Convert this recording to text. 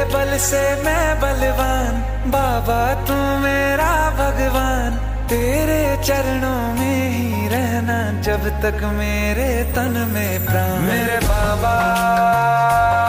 बल से मैं बलवान, बाबा तू मेरा भगवान। तेरे चरणों में ही रहना जब तक मेरे तन में प्राण। मेरे बाबा